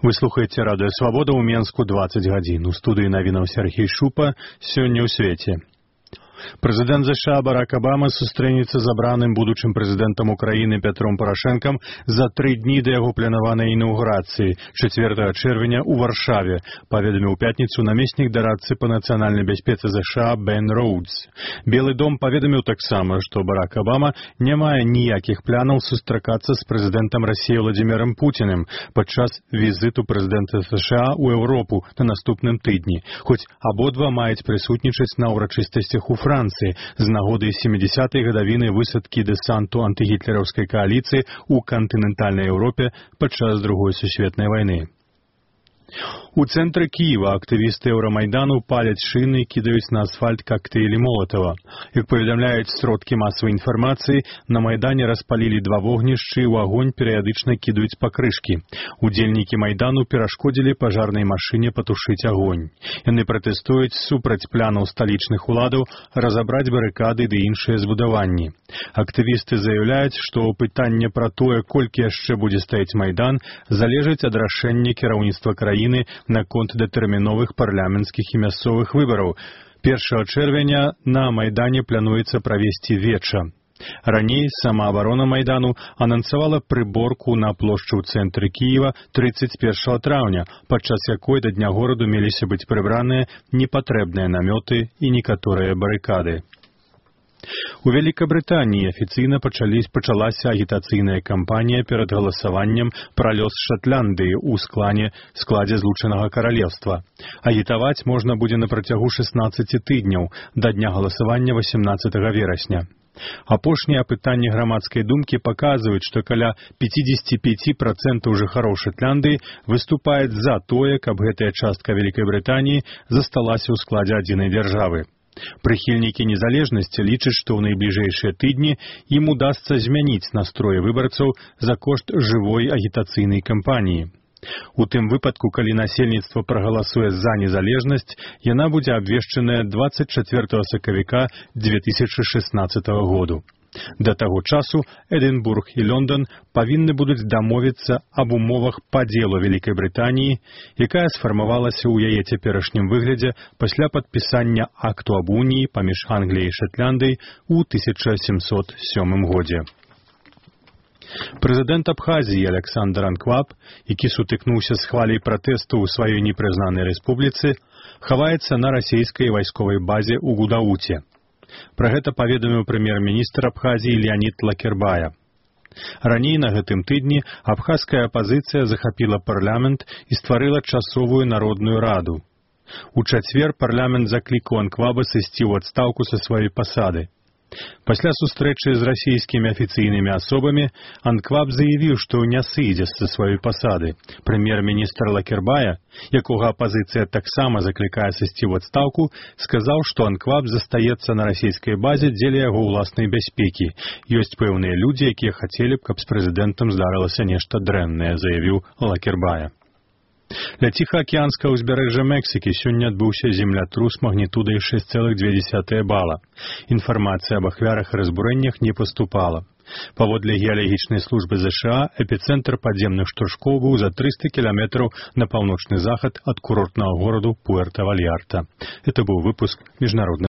Вы слухаеце радыё Свабода ў Менску 20 гадзін. У студыі навінаў Сергей Шупа. Сёння ў свеце. Прэзідэнт США Барак Абама сустрэнецца з абраным будучым прэзідэнтам Украіны Пятром Парашэнкам за 3 дні да яго планаванай інаўгурацыі 4 чэрвеня ў Варшаве, паведаміў у пятніцу намеснік дарадцы па нацыянальнай бяспецы США Бен Роудс. Белы дом паведаміў таксама, што Барак Абама не мае ніякіх планаў сустракацца з прэзідэнтам Расіі Владзімірам Пуціным падчас візіту прэзідэнта США ў Еўропу на наступным тыдні, хоць абодва маюць прысутнічаць на ўрачыстасцях у Францыі з нагоды 70-й гадавіны высадкі дэсанту антыгітлераўскай кааліцыі ў кантынентальнай Еўропе падчас Другой сусветнай вайны. У цэнтры Кіева актывісты Еўрамайдану паляць шыны і кідаюць на асфальт кактэйлі Молатава. Як паведамляюць сродкі масавай інфармацыі, на Майдане распалілі 2 вогнішчы і ў агонь перыядычна кідаюць пакрышкі. Удзельнікі Майдану перашкодзілі пажарнай машыне патушыць агонь. Яны пратэстуюць супраць планаў сталічных уладаў разабраць барыкады ды іншыя збудаванні. Актывісты заяўляюць, што пытанне пра тое, колькі яшчэ будзе стаяць Майдан, залежыць ад рашэння кіраўніцтва краіны наконт датэрміновых парламенцкіх і мясцовых выбараў. 1 чэрвеня на Майдане плануецца правесці веча. Раней самаабарона Майдану анансавала прыборку на плошчы ў цэнтры Кіева 31 траўня, падчас якой да дня гораду меліся быць прыбраныя непатрэбныя намёты і некаторыя барыкады. У Вялікабрытаніі афіцыйна пачалася агітацыйная кампанія перад галасаваннем пра лёс Шатландыі ў складзе Злучанага Каралевства. Агітаваць можна будзе на працягу 16 тыдняў да дня галасавання 18 верасня. Апошнія апытанні грамадскай думкі паказваюць, што каля 55% жыхароў Шатландыі выступаюць за тое, каб гэтая частка Вялікай Брытаніі засталася ў складзе адзінай дзяржавы. Прыхільнікі незалежнасці лічаць, што ў найбліжэйшыя тыдні ім удасца змяніць настроі выбарцаў за кошт жывой агітацыйнай кампаніі. У тым выпадку, калі насельніцтва прагаласуе за незалежнасць, яна будзе абвешчаная 24 сакавіка 2016 году. Да таго часу Эдинбург і Лондон павінны будуць дамовіцца аб умовах падзелу Вялікай Брытаніі, якая сфармавалася ў яе цяперашнім выглядзе пасля падпісання акту аб уніі паміж Англіяй і Шатландыяй у 1707 годзе. Прэзідэнт Абхазіі Аляксандр Анкваб, які сутыкнуўся з хваляй пратэсту ў сваёй непрызнанай рэспубліцы, хаваецца на расійскай вайсковай базе ў Гудауце. Пра гэта паведаміў прэм'ер-міністр Абхазіі Леонід Лакербая. Раней на гэтым тыдні абхазская апазіцыя захапіла парламент і стварыла часовую народную раду. У чацвер парламент заклікаў Анкваба сысці ў адстаўку са сваёй пасады. Пасля сустрэчы з расійскімі афіцыйнымі асобамі Анкваб заявіў, што не сыдзе са сваёй пасады. Прэм'ер-міністр Лакербая, якога апазіцыя таксама заклікае сысці ў адстаўку, сказаў, што Анкваб застаецца на расійскай базе дзеля яго ўласнай бяспекі. Ёсць пэўныя людзі, якія хацелі б, каб з прэзідэнтам здарылася нешта дрэннае, заявіў Лакербая. Ля Ціхаакіянскага ўзбярэжжа Мексікі сёння адбыўся землятрус магнітудай 6,2 бала. Інфармацыя аб ахвярах і разбурэннях не паступала. Паводле геалагічнай службы ЗША, эпіцэнтр падземных штуршкоў быў за 300 кіламетраў на паўночны захад ад курортнага гораду Пуэрта-Вальярта. Это быў выпуск міжнародных